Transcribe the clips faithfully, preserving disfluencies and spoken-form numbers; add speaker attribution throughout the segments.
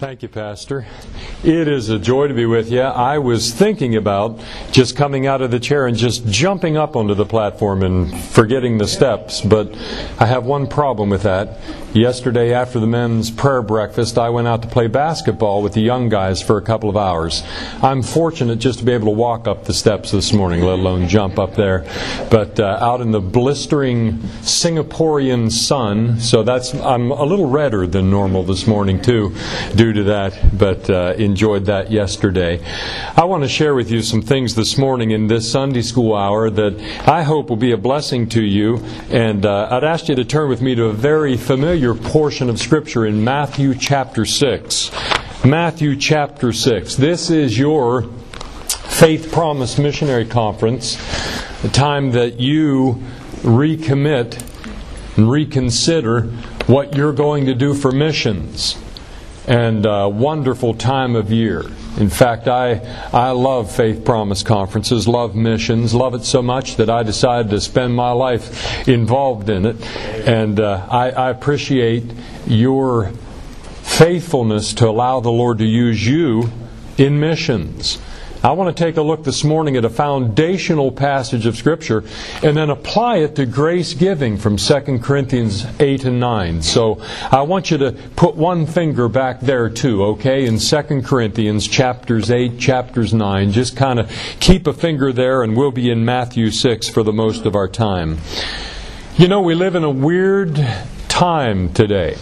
Speaker 1: Thank you, Pastor. It is a joy to be with you. I was thinking about just coming out of the chair and just jumping up onto the platform and forgetting the steps, but I have one problem with that. Yesterday, after the men's prayer breakfast, I went out to play basketball with the young guys for a couple of hours. I'm fortunate just to be able to walk up the steps this morning, let alone jump up there. But uh, out in the blistering Singaporean sun, so that's I'm a little redder than normal this morning too, due to that, but uh, enjoyed that yesterday. I want to share with you some things this morning in this Sunday school hour that I hope will be a blessing to you, and uh, I'd ask you to turn with me to a very familiar portion of Scripture in Matthew chapter six. Matthew chapter six. This is your Faith Promise Missionary Conference, the time that you recommit and reconsider what you're going to do for missions. And a wonderful time of year. In fact, I I love Faith Promise Conferences, love missions, love it so much that I decided to spend my life involved in it. And uh, I, I appreciate your faithfulness to allow the Lord to use you in missions. I want to take a look this morning at a foundational passage of Scripture and then apply it to grace giving from Second Corinthians eight and nine. So I want you to put one finger back there too, okay? In Second Corinthians chapters eight, chapters nine. Just kind of keep a finger there, and we'll be in Matthew six for the most of our time. You know, we live in a weird time today.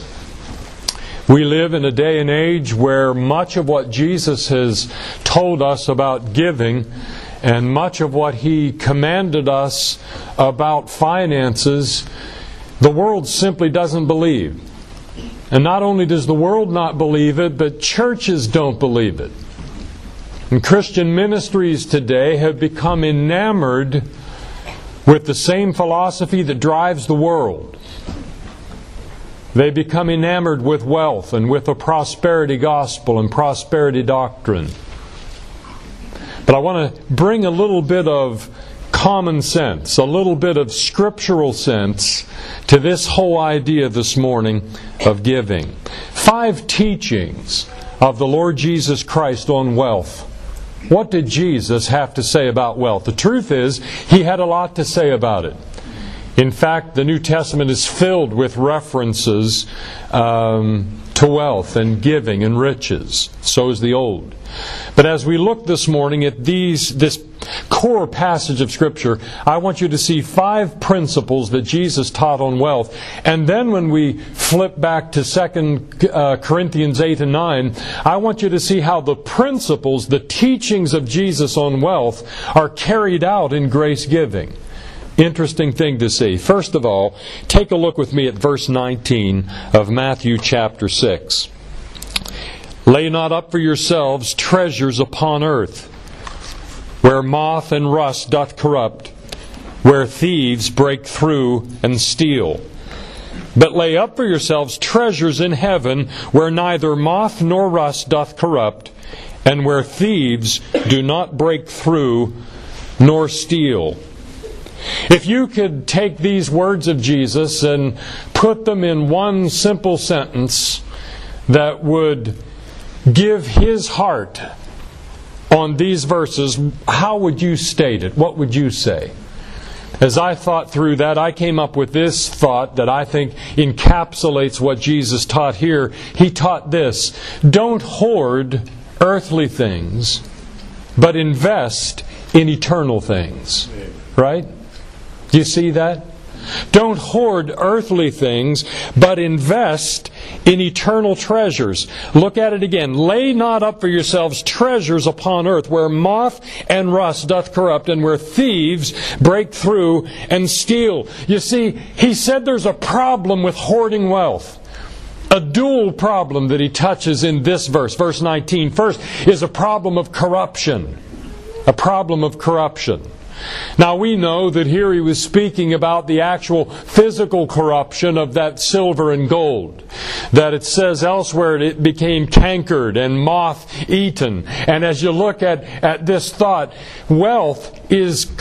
Speaker 1: We live in a day and age where much of what Jesus has told us about giving and much of what He commanded us about finances, the world simply doesn't believe. And not only does the world not believe it, but churches don't believe it. And Christian ministries today have become enamored with the same philosophy that drives the world. They become enamored with wealth and with a prosperity gospel and prosperity doctrine. But I want to bring a little bit of common sense, a little bit of scriptural sense to this whole idea this morning of giving. Five teachings of the Lord Jesus Christ on wealth. What did Jesus have to say about wealth? The truth is, He had a lot to say about it. In fact, the New Testament is filled with references um, to wealth and giving and riches. So is the Old. But as we look this morning at these this core passage of Scripture, I want you to see five principles that Jesus taught on wealth. And then when we flip back to Second Corinthians eight and nine, I want you to see how the principles, the teachings of Jesus on wealth are carried out in grace giving. Interesting thing to see. First of all, take a look with me at verse nineteen of Matthew chapter six. Lay not up for yourselves treasures upon earth, where moth and rust doth corrupt, where thieves break through and steal. But lay up for yourselves treasures in heaven, where neither moth nor rust doth corrupt, and where thieves do not break through nor steal. If you could take these words of Jesus and put them in one simple sentence that would give His heart on these verses, how would you state it? What would you say? As I thought through that, I came up with this thought that I think encapsulates what Jesus taught here. He taught this: don't hoard earthly things, but invest in eternal things. Right? Do you see that? Don't hoard earthly things, but invest in eternal treasures. Look at it again. Lay not up for yourselves treasures upon earth, where moth and rust doth corrupt, and where thieves break through and steal. You see, He said there's a problem with hoarding wealth. A dual problem that He touches in this verse, verse nineteen. First is a problem of corruption. A problem of corruption. Now we know that here He was speaking about the actual physical corruption of that silver and gold. That it says elsewhere it became cankered and moth-eaten. And as you look at, at this thought, wealth is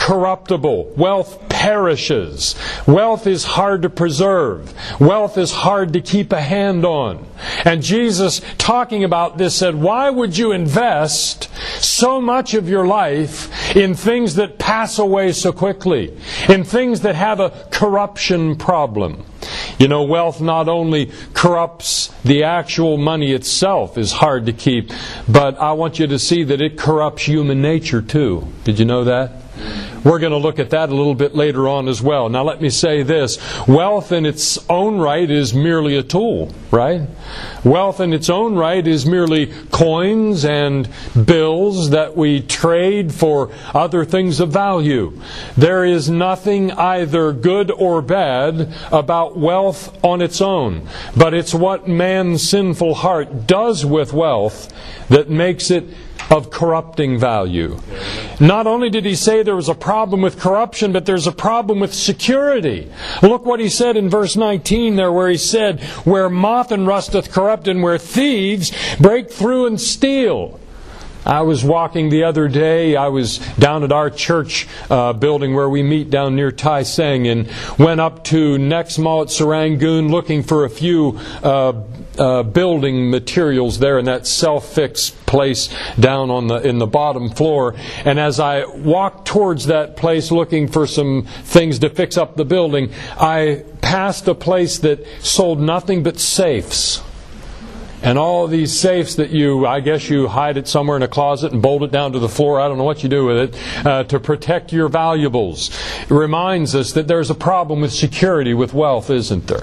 Speaker 1: corruptible. Wealth perishes. Wealth is hard to preserve. Wealth is hard to keep a hand on. And Jesus, talking about this, said, why would you invest so much of your life in things that pass away so quickly, in things that have a corruption problem? You know, wealth not only corrupts the actual money itself, is hard to keep, but I want you to see that it corrupts human nature too. Did you know that? We're going to look at that a little bit later on as well. Now let me say this. Wealth in its own right is merely a tool, right? Wealth in its own right is merely coins and bills that we trade for other things of value. There is nothing either good or bad about wealth on its own. But it's what man's sinful heart does with wealth that makes it of corrupting value. Not only did he say there was a problem with corruption, but there's a problem with security. Look what he said in verse nineteen there, where he said, where moth and rust doth corrupt, and where thieves break through and steal. I was walking the other day. I was down at our church uh, building where we meet down near Tai Seng, and went up to Next Mall at Serangoon looking for a few uh, uh, building materials there in that self-fix place down on the in the bottom floor. And as I walked towards that place looking for some things to fix up the building, I passed a place that sold nothing but safes. And all of these safes that you, I guess you hide it somewhere in a closet and bolt it down to the floor. I don't know what you do with it, uh, to protect your valuables. It reminds us that there's a problem with security with wealth, isn't there?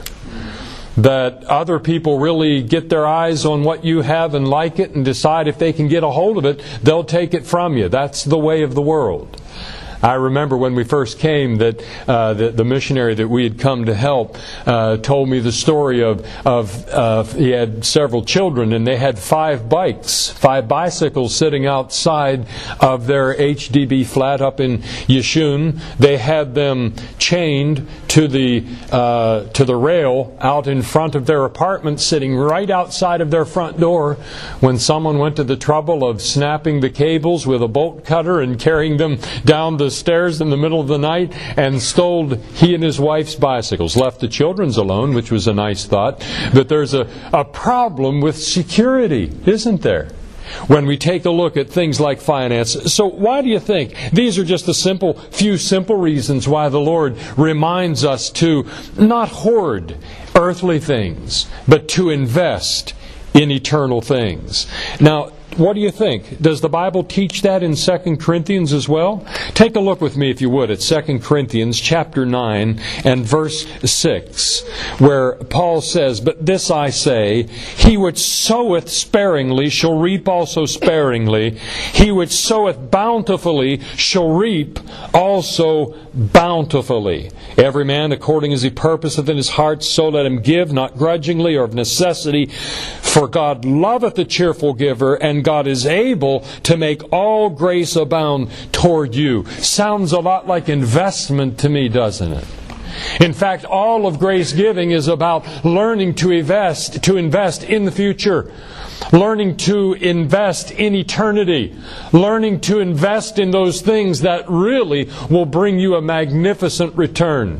Speaker 1: That other people really get their eyes on what you have and like it and decide if they can get a hold of it, they'll take it from you. That's the way of the world. I remember when we first came that uh, the, the missionary that we had come to help uh, told me the story of, of uh, he had several children, and they had five bikes, five bicycles sitting outside of their H D B flat up in Yishun. They had them chained to the uh, to the rail out in front of their apartment, sitting right outside of their front door, when someone went to the trouble of snapping the cables with a bolt cutter and carrying them down the stairs in the middle of the night and stole he and his wife's bicycles. Left the children's alone, which was a nice thought. But there's a, a problem with security, isn't there? When we take a look at things like finance. So why do you think? These are just a simple, few simple reasons why the Lord reminds us to not hoard earthly things, but to invest in eternal things. Now, what do you think? Does the Bible teach that in Second Corinthians as well? Take a look with me, if you would, at Second Corinthians chapter nine and verse six, where Paul says, but this I say, he which soweth sparingly shall reap also sparingly. He which soweth bountifully shall reap also bountifully. Every man according as he purposeth in his heart, so let him give, not grudgingly or of necessity. For God loveth a cheerful giver, and God is able to make all grace abound toward you. Sounds a lot like investment to me, doesn't it? In fact, all of grace giving is about learning to invest, to invest in the future. Learning to invest in eternity. Learning to invest in those things that really will bring you a magnificent return.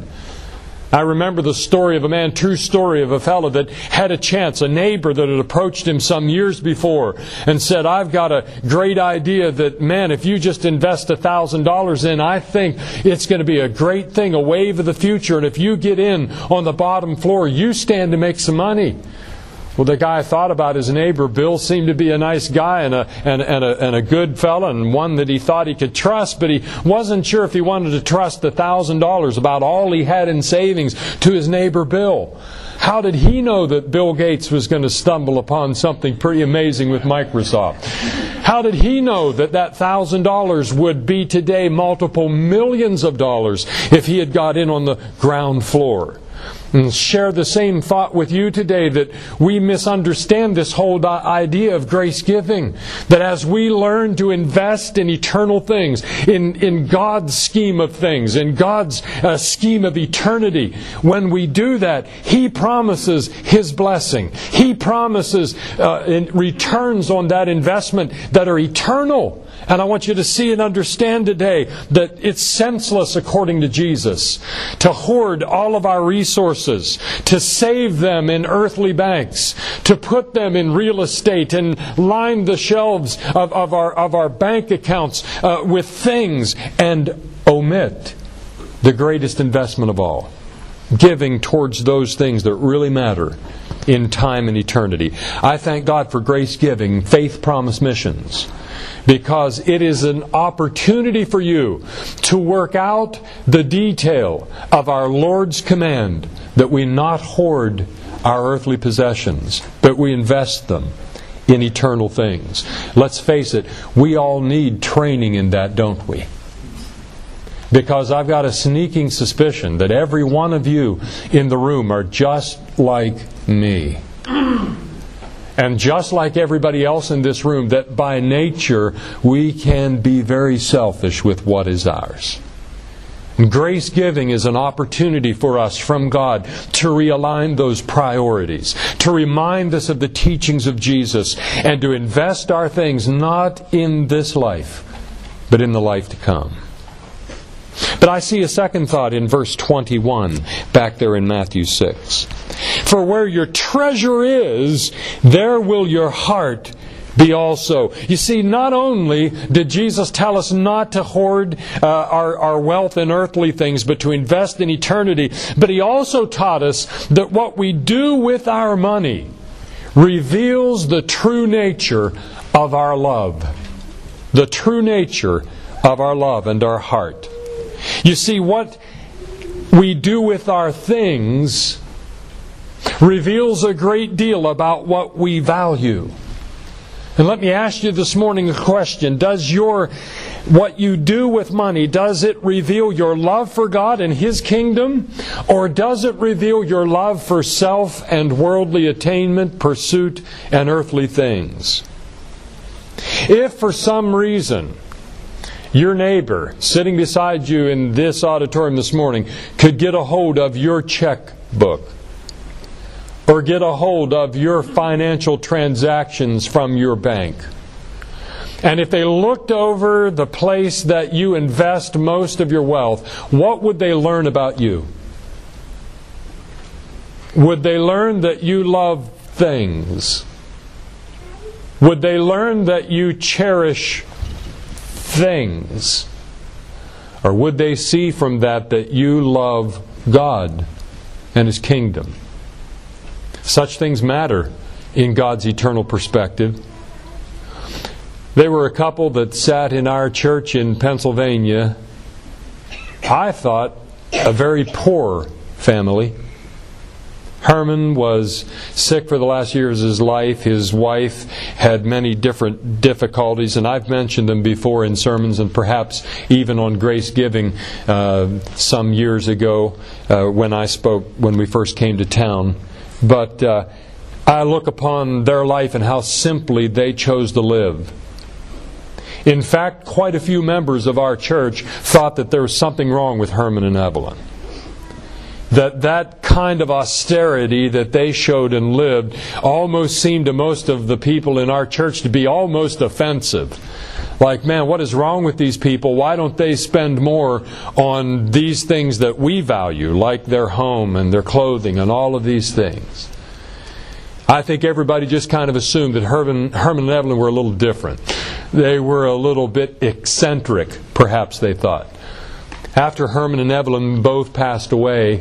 Speaker 1: I remember the story of a man, true story of a fellow that had a chance, a neighbor that had approached him some years before and said, I've got a great idea that, man, if you just invest a thousand dollars in, I think it's going to be a great thing, a wave of the future. And if you get in on the bottom floor, you stand to make some money. Well, the guy thought about his neighbor. Bill seemed to be a nice guy and a, and, and, a, and a good fellow, and one that he thought he could trust, but he wasn't sure if he wanted to trust the one thousand dollars, about all he had in savings, to his neighbor Bill. How did he know that Bill Gates was going to stumble upon something pretty amazing with Microsoft? How did he know that that one thousand dollars would be today multiple millions of dollars if he had got in on the ground floor? and share the same thought with you today, that we misunderstand this whole idea of grace giving. That as we learn to invest in eternal things, in, in God's scheme of things, in God's uh, scheme of eternity, when we do that, He promises His blessing. He promises uh, in returns on that investment that are eternal. And I want you to see and understand today that it's senseless, according to Jesus, to hoard all of our resources, to save them in earthly banks, to put them in real estate and line the shelves of, of, our, of our bank accounts uh, with things, and omit the greatest investment of all, giving towards those things that really matter in time and eternity. I thank God for grace giving, faith promise missions, because it is an opportunity for you to work out the detail of our Lord's command that we not hoard our earthly possessions, but we invest them in eternal things. Let's face it, we all need training in that, don't we? Because I've got a sneaking suspicion that every one of you in the room are just like me. And just like everybody else in this room, that by nature we can be very selfish with what is ours. And grace giving is an opportunity for us from God to realign those priorities, to remind us of the teachings of Jesus, and to invest our things not in this life, but in the life to come. But I see a second thought in verse twenty-one, back there in Matthew six. For where your treasure is, there will your heart be also. You see, not only did Jesus tell us not to hoard uh, our, our wealth in earthly things, but to invest in eternity, but He also taught us that what we do with our money reveals the true nature of our love. The true nature of our love and our heart. You see, what we do with our things reveals a great deal about what we value. And let me ask you this morning a question. Does your, what you do with money, does it reveal your love for God and His kingdom? Or does it reveal your love for self and worldly attainment, pursuit, and earthly things? If for some reason your neighbor sitting beside you in this auditorium this morning could get a hold of your checkbook, or get a hold of your financial transactions from your bank, and if they looked over the place that you invest most of your wealth, what would they learn about you? Would they learn that you love things? Would they learn that you cherish things? Or would they see from that that you love God and His kingdom? Such things matter in God's eternal perspective. There were a couple that sat in our church in Pennsylvania. I thought a very poor family. Herman was sick for the last years of his life. His wife had many different difficulties, and I've mentioned them before in sermons and perhaps even on Grace Giving uh, some years ago uh, when I spoke, when we first came to town. But uh, I look upon their life and how simply they chose to live. In fact, quite a few members of our church thought that there was something wrong with Herman and Evelyn. That that kind of austerity that they showed and lived almost seemed to most of the people in our church to be almost offensive. Like, man, what is wrong with these people? Why don't they spend more on these things that we value, like their home and their clothing and all of these things? I think everybody just kind of assumed that Herman, Herman and Evelyn were a little different. They were a little bit eccentric, perhaps they thought. After Herman and Evelyn both passed away,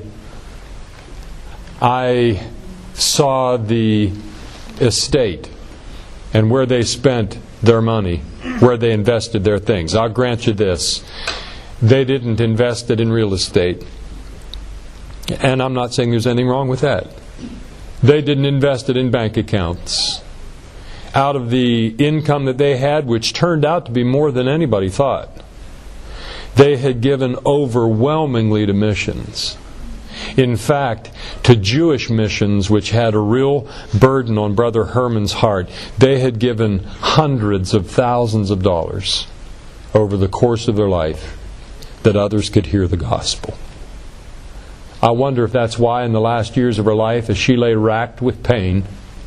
Speaker 1: I saw the estate and where they spent their money, where they invested their things. I'll grant you this. They didn't invest it in real estate. And I'm not saying there's anything wrong with that. They didn't invest it in bank accounts. Out of the income that they had, which turned out to be more than anybody thought, they had given overwhelmingly to missions. In fact, to Jewish missions, which had a real burden on Brother Herman's heart, they had given hundreds of thousands of dollars over the course of their life that others could hear the gospel. I wonder if that's why in the last years of her life, as she lay racked with pain,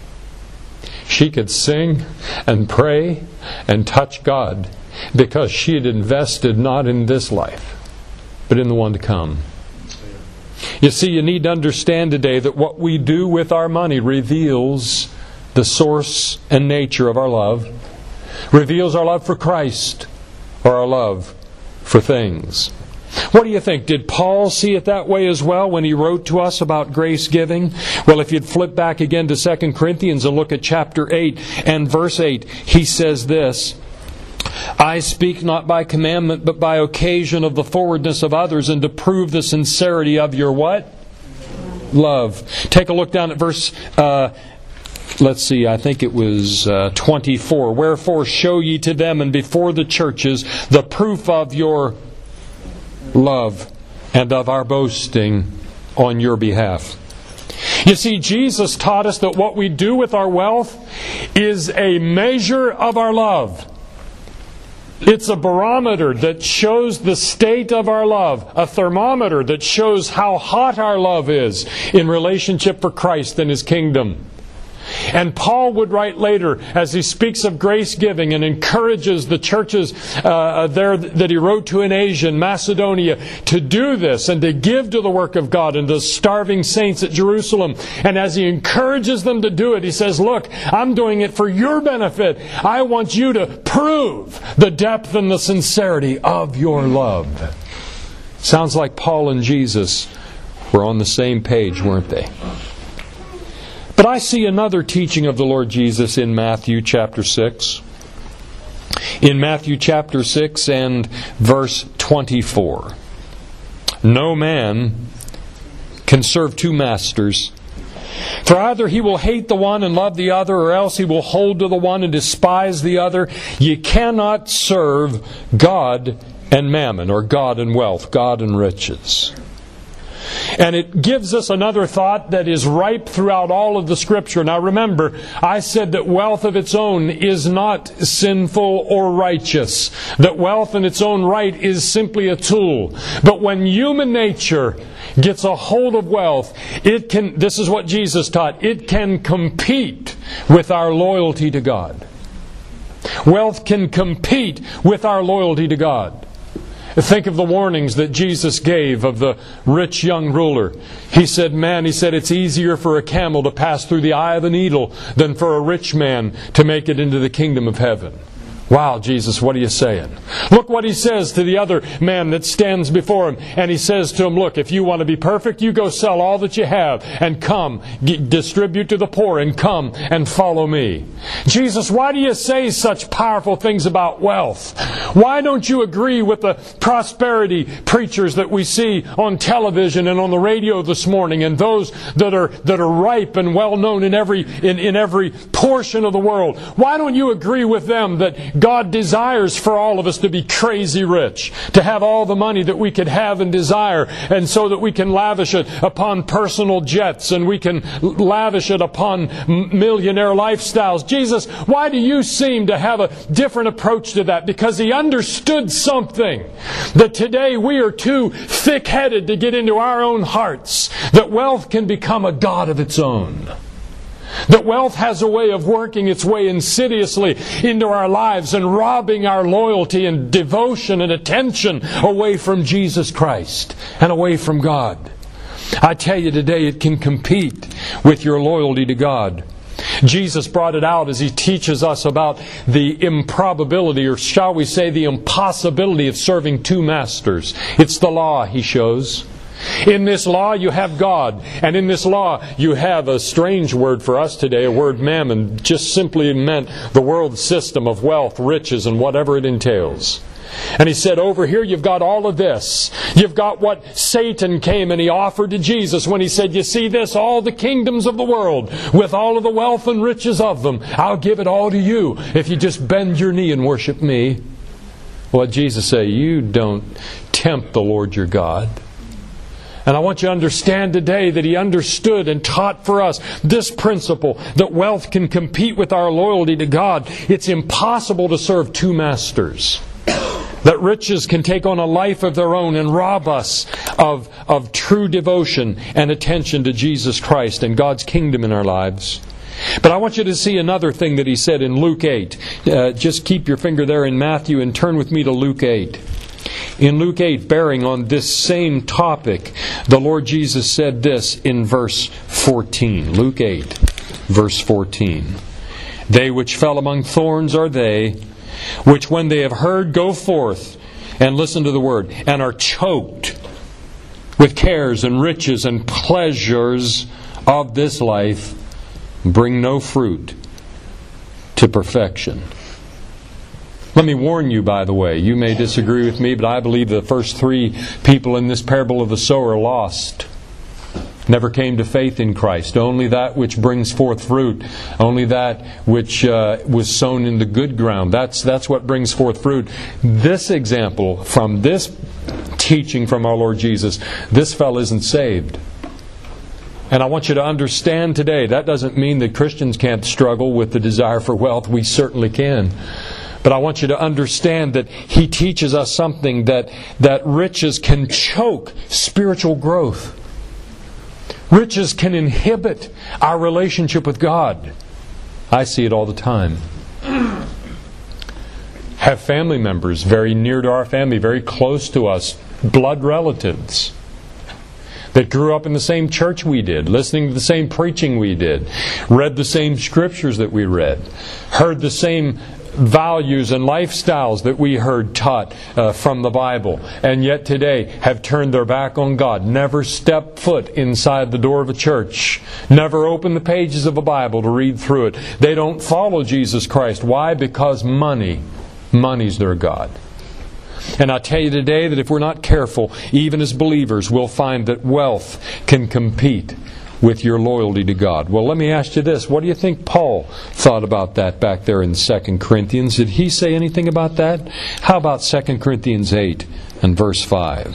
Speaker 1: she could sing and pray and touch God, because she had invested not in this life, but in the one to come. You see, you need to understand today that what we do with our money reveals the source and nature of our love, reveals our love for Christ or our love for things. What do you think? Did Paul see it that way as well when he wrote to us about grace giving? Well, if you'd flip back again to Second Corinthians and look at chapter eight and verse eight, he says this, I speak not by commandment, but by occasion of the forwardness of others, and to prove the sincerity of your what? Love. Take a look down at verse, uh, let's see, I think it was uh, twenty-four. Wherefore show ye to them and before the churches the proof of your love and of our boasting on your behalf. You see, Jesus taught us that what we do with our wealth is a measure of our love. It's a barometer that shows the state of our love, a thermometer that shows how hot our love is in relationship for Christ and His kingdom. And Paul would write later, as he speaks of grace giving and encourages the churches uh, there that he wrote to in Asia and Macedonia to do this and to give to the work of God and the starving saints at Jerusalem. And as he encourages them to do it, he says, look, I'm doing it for your benefit. I want you to prove the depth and the sincerity of your love. Sounds like Paul and Jesus were on the same page, weren't they? But I see another teaching of the Lord Jesus in Matthew chapter six. In Matthew chapter six and verse twenty-four. No man can serve two masters. For either he will hate the one and love the other, or else he will hold to the one and despise the other. Ye cannot serve God and mammon, or God and wealth, God and riches. And it gives us another thought that is ripe throughout all of the Scripture. Now remember, I said that wealth of its own is not sinful or righteous. That wealth in its own right is simply a tool. But when human nature gets a hold of wealth, it can, this is what Jesus taught, it can compete with our loyalty to God. Wealth can compete with our loyalty to God. Think of the warnings that Jesus gave of the rich young ruler. He said, man, he said, it's easier for a camel to pass through the eye of a needle than for a rich man to make it into the kingdom of heaven. Wow, Jesus, what are you saying? Look what He says to the other man that stands before Him. And He says to him, look, if you want to be perfect, you go sell all that you have and come, get, distribute to the poor and come and follow me. Jesus, why do you say such powerful things about wealth? Why don't you agree with the prosperity preachers that we see on television and on the radio this morning, and those that are that are ripe and well known in every in, in every portion of the world? Why don't you agree with them that God desires for all of us to be crazy rich, to have all the money that we could have and desire, and so that we can lavish it upon personal jets and we can lavish it upon millionaire lifestyles? Jesus, why do you seem to have a different approach to that? Because He understood something, that today we are too thick-headed to get into our own hearts, that wealth can become a god of its own. That wealth has a way of working its way insidiously into our lives and robbing our loyalty and devotion and attention away from Jesus Christ and away from God. I tell you today, it can compete with your loyalty to God. Jesus brought it out as He teaches us about the improbability, or shall we say the impossibility, of serving two masters. It's the law, He shows. In this law you have God, and in this law you have a strange word for us today, a word mammon, just simply meant the world system of wealth, riches, and whatever it entails. And He said, over here you've got all of this. You've got what Satan came and he offered to Jesus when he said, you see this, all the kingdoms of the world, with all of the wealth and riches of them, I'll give it all to you if you just bend your knee and worship me. What Jesus said, you don't tempt the Lord your God. And I want you to understand today that He understood and taught for us this principle, that wealth can compete with our loyalty to God. It's impossible to serve two masters. That riches can take on a life of their own and rob us of, of true devotion and attention to Jesus Christ and God's kingdom in our lives. But I want you to see another thing that He said in Luke eight. Uh, just keep your finger there in Matthew and turn with me to Luke eight. In Luke eight, bearing on this same topic, the Lord Jesus said this in verse fourteen. Luke eight, verse fourteen. They which fell among thorns are they, which when they have heard go forth, and listen to the word, and are choked with cares and riches and pleasures of this life, bring no fruit to perfection. Let me warn you, by the way, you may disagree with me, but I believe the first three people in this parable of the sower lost. Never came to faith in Christ. Only that which brings forth fruit. Only that which uh, was sown in the good ground. That's, that's what brings forth fruit. This example, from this teaching from our Lord Jesus, this fellow isn't saved. And I want you to understand today, that doesn't mean that Christians can't struggle with the desire for wealth. We certainly can. But I want you to understand that He teaches us something, that, that riches can choke spiritual growth. Riches can inhibit our relationship with God. I see it all the time. Have family members very near to our family, very close to us, blood relatives, that grew up in the same church we did, listening to the same preaching we did, read the same scriptures that we read, heard the same values and lifestyles that we heard taught uh, from the Bible, and yet today have turned their back on God, never stepped foot inside the door of a church, never opened the pages of a Bible to read through it. They don't follow Jesus Christ. Why? Because money. Money's their God. And I tell you today that if we're not careful, even as believers, we'll find that wealth can compete with your loyalty to God. Well, let me ask you this. What do you think Paul thought about that back there in Second Corinthians? Did he say anything about that? How about Second Corinthians eight and verse five?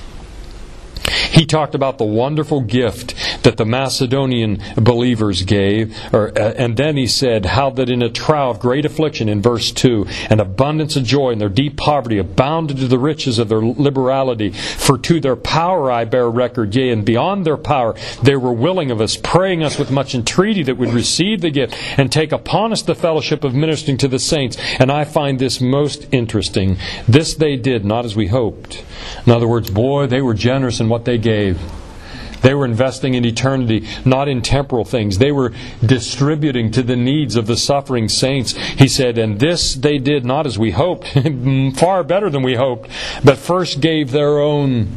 Speaker 1: He talked about the wonderful gift that the Macedonian believers gave, or, uh, and then he said how that in a trial of great affliction, in verse two, and abundance of joy in their deep poverty abounded to the riches of their liberality. For to their power I bear record, yea, and beyond their power they were willing of us, praying us with much entreaty that we'd receive the gift and take upon us the fellowship of ministering to the saints. And I find this most interesting. This they did not as we hoped. In other words, boy, they were generous in what they gave. They were investing in eternity, not in temporal things. They were distributing to the needs of the suffering saints. He said, and this they did not as we hoped, far better than we hoped, but first gave their own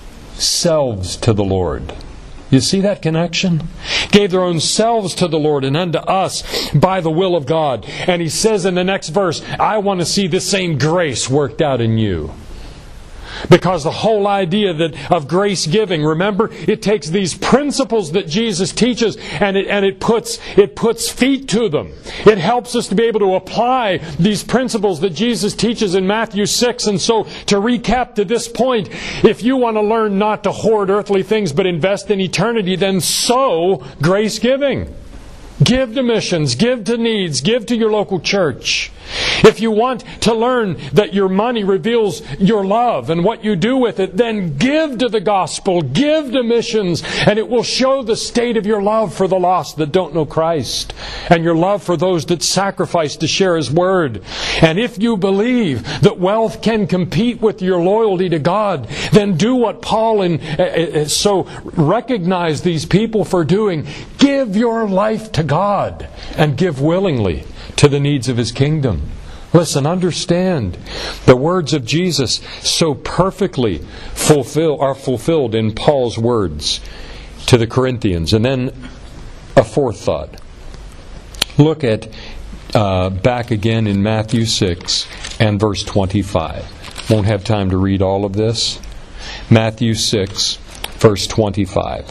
Speaker 1: selves to the Lord. You see that connection? Gave their own selves to the Lord and unto us by the will of God. And he says in the next verse, I want to see this same grace worked out in you. Because the whole idea that of grace giving, remember, it takes these principles that Jesus teaches and it and it puts it puts feet to them. It helps us to be able to apply these principles that Jesus teaches in Matthew six. And so, to recap to this point, if you want to learn not to hoard earthly things but invest in eternity, then sow grace giving. Give to missions, give to needs, give to your local church. If you want to learn that your money reveals your love and what you do with it, then give to the gospel, give to missions, and it will show the state of your love for the lost that don't know Christ, and your love for those that sacrifice to share His Word. And if you believe that wealth can compete with your loyalty to God, then do what Paul and uh, so recognize these people for doing. Give your life to God and give willingly to the needs of His kingdom. Listen, understand the words of Jesus so perfectly fulfill are fulfilled in Paul's words to the Corinthians. And then a fourth thought. Look at uh, back again in Matthew six and verse twenty-five. Won't have time to read all of this. Matthew six, verse twenty-five.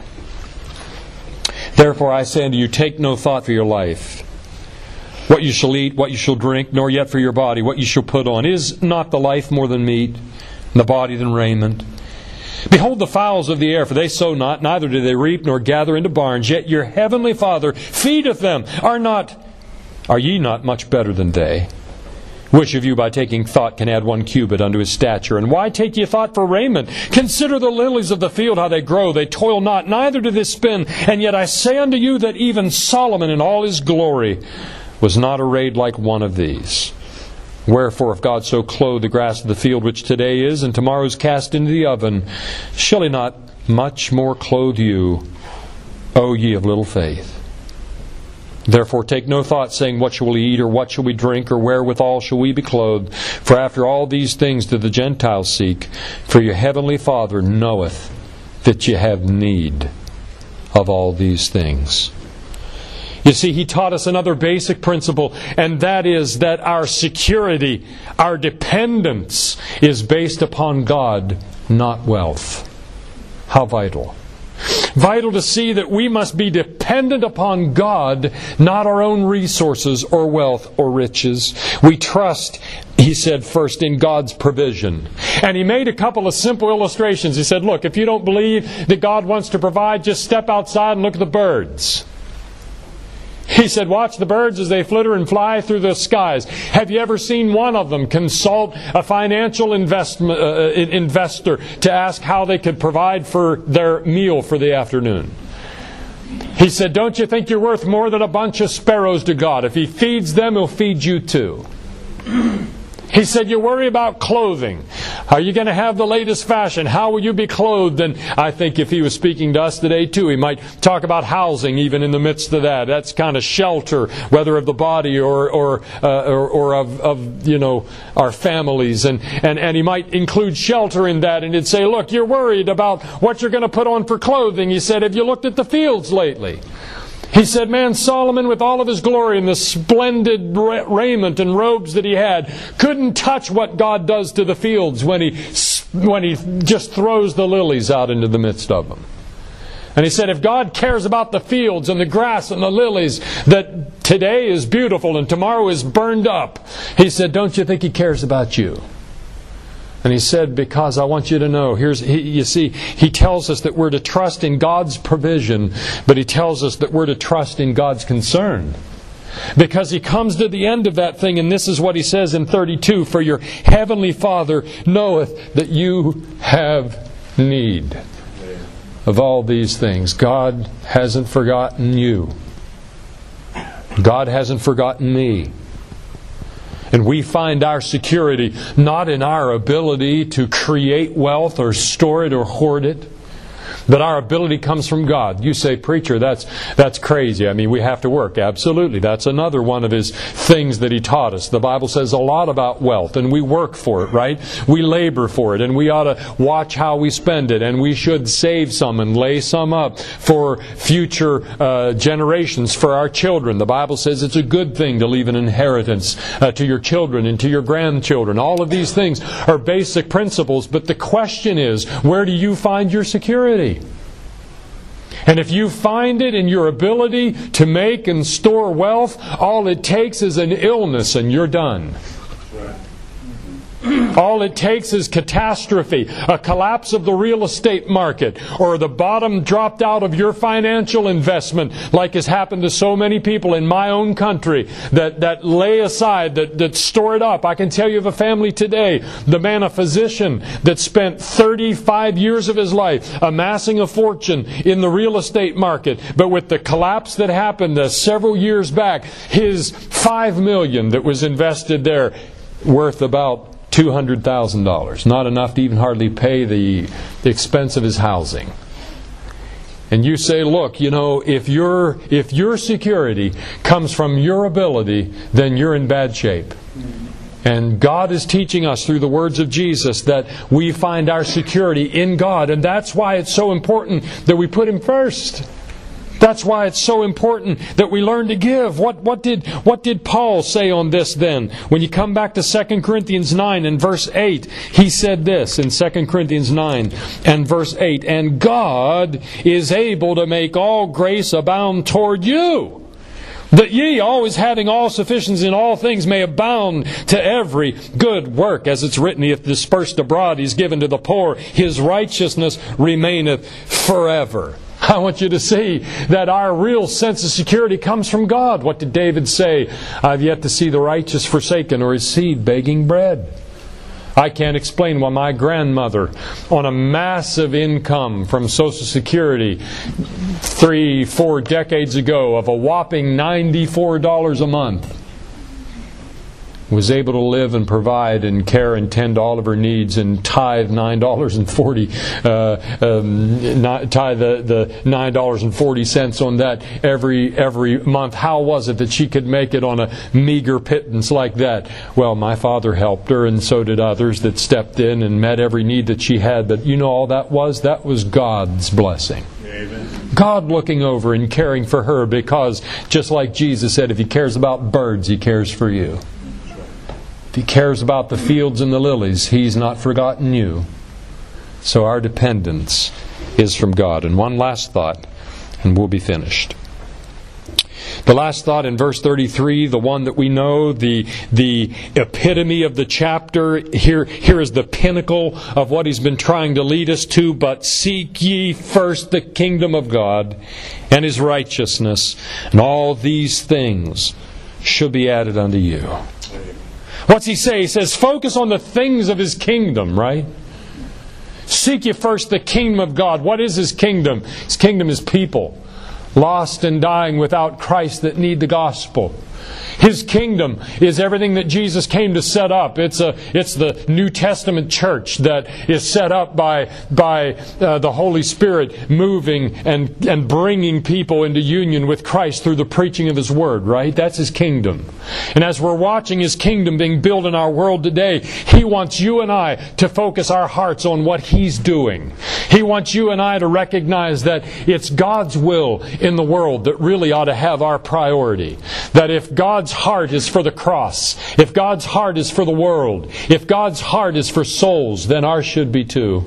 Speaker 1: Therefore I say unto you, take no thought for your life, what you shall eat, what you shall drink, nor yet for your body, what you shall put on. Is not the life more than meat, and the body than raiment? Behold the fowls of the air, for they sow not, neither do they reap, nor gather into barns, yet your heavenly Father feedeth them. Are not, are ye not much better than they? Which of you by taking thought can add one cubit unto his stature? And why take ye thought for raiment? Consider the lilies of the field, how they grow. They toil not, neither do they spin. And yet I say unto you that even Solomon in all his glory was not arrayed like one of these. Wherefore, if God so clothe the grass of the field, which today is, and tomorrow is cast into the oven, shall He not much more clothe you, O ye of little faith? Therefore take no thought, saying, what shall we eat, or what shall we drink, or wherewithal shall we be clothed? For after all these things do the Gentiles seek. For your heavenly Father knoweth that ye have need of all these things. You see, He taught us another basic principle, and that is that our security, our dependence, is based upon God, not wealth. How vital. Vital to see that we must be dependent upon God, not our own resources or wealth or riches. We trust, he said, first in God's provision. And he made a couple of simple illustrations. He said, look, if you don't believe that God wants to provide, just step outside and look at the birds. He said, watch the birds as they flitter and fly through the skies. Have you ever seen one of them consult a financial investment, uh, investor to ask how they could provide for their meal for the afternoon? He said, don't you think you're worth more than a bunch of sparrows to God? If He feeds them, He'll feed you too. He said, you worry about clothing. Are you going to have the latest fashion? How will you be clothed? And I think if he was speaking to us today too, he might talk about housing even in the midst of that. That's kind of shelter, whether of the body or or uh, or, or of, of you know our families. And, and, and he might include shelter in that. And he'd say, look, you're worried about what you're going to put on for clothing. He said, have you looked at the fields lately? He said, man, Solomon, with all of his glory and the splendid raiment and robes that he had, couldn't touch what God does to the fields when he, when he just throws the lilies out into the midst of them. And he said, if God cares about the fields and the grass and the lilies that today is beautiful and tomorrow is burned up, he said, don't you think He cares about you? And he said, because I want you to know, here's, he, you see, he tells us that we're to trust in God's provision, but he tells us that we're to trust in God's concern. Because he comes to the end of that thing, and this is what he says in thirty-two, for your heavenly Father knoweth that you have need of all these things. God hasn't forgotten you. God hasn't forgotten me. And we find our security not in our ability to create wealth or store it or hoard it, but our ability comes from God. You say, preacher, that's that's crazy. I mean, we have to work. Absolutely. That's another one of his things that he taught us. The Bible says a lot about wealth, and we work for it, right? We labor for it, and we ought to watch how we spend it, and we should save some and lay some up for future uh, generations, for our children. The Bible says it's a good thing to leave an inheritance uh, to your children and to your grandchildren. All of these things are basic principles, but the question is, where do you find your security? And if you find it in your ability to make and store wealth, all it takes is an illness and you're done. All it takes is catastrophe, a collapse of the real estate market, or the bottom dropped out of your financial investment, like has happened to so many people in my own country that, that lay aside, that, that store it up. I can tell you of a family today, the man, a physician, that spent thirty-five years of his life amassing a fortune in the real estate market, but with the collapse that happened uh, several years back, his five million dollars that was invested there, worth about two hundred thousand dollars. Not enough to even hardly pay the, the expense of his housing. And you say, look, you know, if your if your security comes from your ability, then you're in bad shape. And God is teaching us through the words of Jesus that we find our security in God. And that's why it's so important that we put Him first. That's why it's so important that we learn to give. What, what did, what did Paul say on this then? When you come back to Second Corinthians nine and verse eight, he said this in Second Corinthians nine and verse eight, and God is able to make all grace abound toward you, That ye, always having all sufficiency in all things, may abound to every good work. As it's written, He hath dispersed abroad, He's given to the poor. His righteousness remaineth forever. I want you to see that our real sense of security comes from God. What did David say? I've yet to see the righteous forsaken or his seed begging bread. I can't explain why my grandmother, on a massive income from Social Security three, four decades ago of a whopping ninety-four dollars a month, was able to live and provide and care and tend to all of her needs and tithe nine dollars and forty uh, um, not, tithe the, the nine dollars and forty cents on that every every month. How was it that she could make it on a meager pittance like that? Well, my father helped her, and so did others that stepped in and met every need that she had. But you know all that was? That was God's blessing. Amen. God looking over and caring for her, because just like Jesus said, if He cares about birds, He cares for you. If He cares about the fields and the lilies, He's not forgotten you. So our dependence is from God. And one last thought, and we'll be finished. The last thought in verse thirty-three, the one that we know, the the epitome of the chapter. Here, here is the pinnacle of what He's been trying to lead us to. But seek ye first the kingdom of God and His righteousness, and all these things shall be added unto you. What's He say? He says, focus on the things of His kingdom, right? Seek ye first the kingdom of God. What is His kingdom? His kingdom is people, lost and dying without Christ, that need the gospel. His kingdom is everything that Jesus came to set up. It's a it's the New Testament church that is set up by by uh, the Holy Spirit moving and and bringing people into union with Christ through the preaching of His Word, right? That's His kingdom. And as we're watching His kingdom being built in our world today, He wants you and I to focus our hearts on what He's doing. He wants you and I to recognize that it's God's will in the world that really ought to have our priority. That if God's heart is for the cross, if God's heart is for the world, if God's heart is for souls, then ours should be too.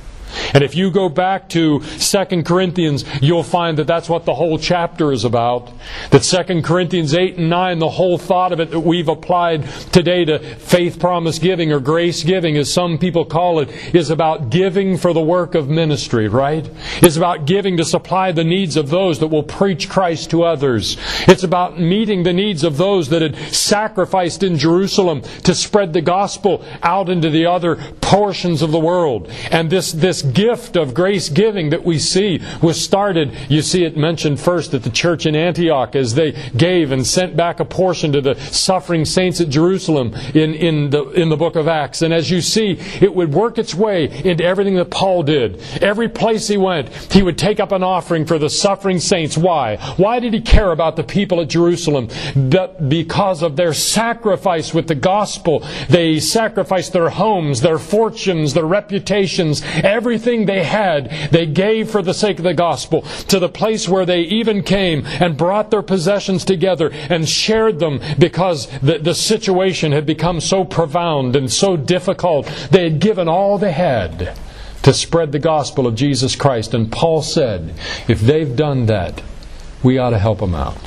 Speaker 1: And if you go back to Second Corinthians, you'll find that that's what the whole chapter is about. That Second Corinthians eight and nine, the whole thought of it that we've applied today to faith promise giving, or grace giving as some people call it, is about giving for the work of ministry, right? It's about giving to supply the needs of those that will preach Christ to others. It's about meeting the needs of those that had sacrificed in Jerusalem to spread the gospel out into the other portions of the world. And this, this gift of grace giving that we see was started, you see it mentioned first at the church in Antioch as they gave and sent back a portion to the suffering saints at Jerusalem in, in, the, in the book of Acts. And as you see, it would work its way into everything that Paul did. Every place he went, he would take up an offering for the suffering saints. Why? Why did he care about the people at Jerusalem? That because of their sacrifice with the gospel. They sacrificed their homes, their fortunes, their reputations, everything they had, they gave for the sake of the gospel, to the place where they even came and brought their possessions together and shared them, because the, the situation had become so profound and so difficult. They had given all they had to spread the gospel of Jesus Christ. And Paul said, if they've done that, we ought to help them out.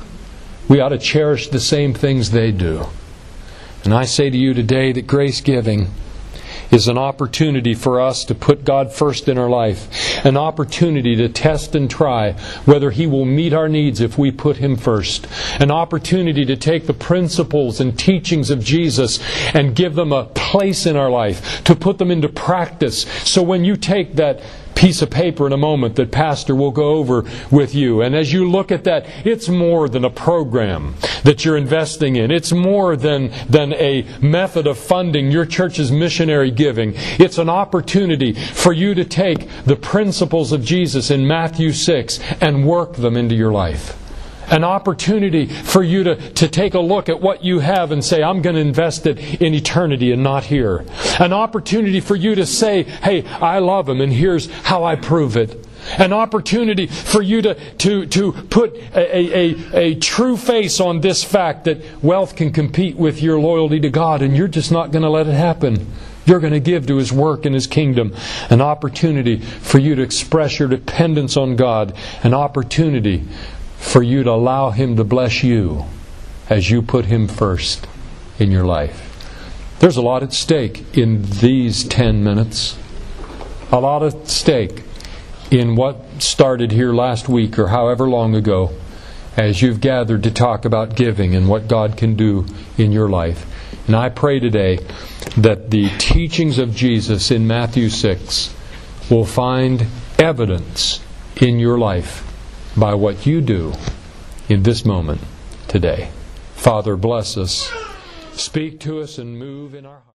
Speaker 1: We ought to cherish the same things they do. And I say to you today that grace giving is an opportunity for us to put God first in our life. An opportunity to test and try whether He will meet our needs if we put Him first. An opportunity to take the principles and teachings of Jesus and give them a place in our life, to put them into practice. So when you take that piece of paper in a moment that Pastor will go over with you, and as you look at that, it's more than a program that you're investing in. It's more than, than a method of funding your church's missionary giving. It's an opportunity for you to take the principles of Jesus in Matthew six and work them into your life. An opportunity for you to, to take a look at what you have and say, I'm going to invest it in eternity and not here. An opportunity for you to say, hey, I love Him and here's how I prove it. An opportunity for you to, to, to put a, a, a true face on this fact that wealth can compete with your loyalty to God, and you're just not going to let it happen. You're going to give to His work in His kingdom. An opportunity for you to express your dependence on God. An opportunity for you to allow Him to bless you as you put Him first in your life. There's a lot at stake in these ten minutes. A lot at stake in what started here last week or however long ago, as you've gathered to talk about giving and what God can do in your life. And I pray today that the teachings of Jesus in Matthew six will find evidence in your life by what you do in this moment today. Father, bless us. Speak to us and move in our hearts.